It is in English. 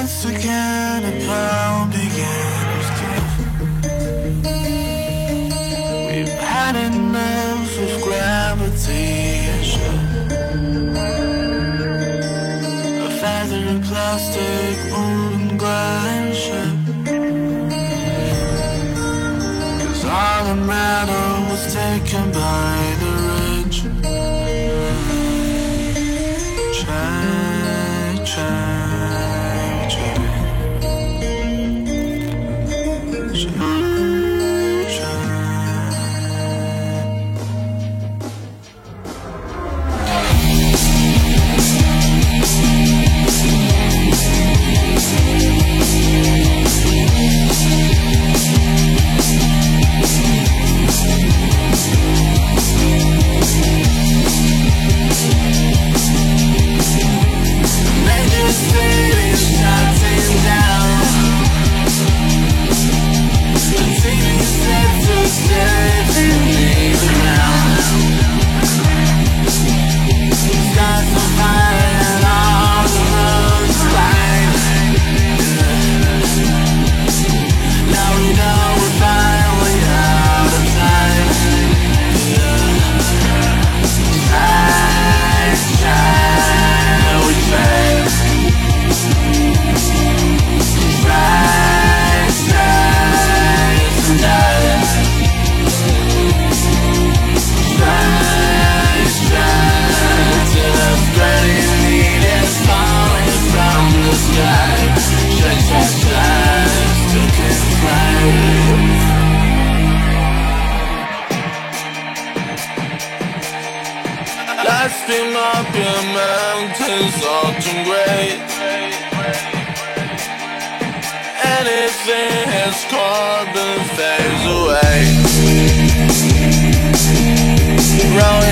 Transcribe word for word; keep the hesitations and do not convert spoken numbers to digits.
once again a pound begins to. We've had enough of gravity and shit. A feather and plastic, moving glass shit. Cause all the matter was taken by the rich. Try, try, try. Let's beam up your mountains, autumn great. Anything has carbon fades away. Roll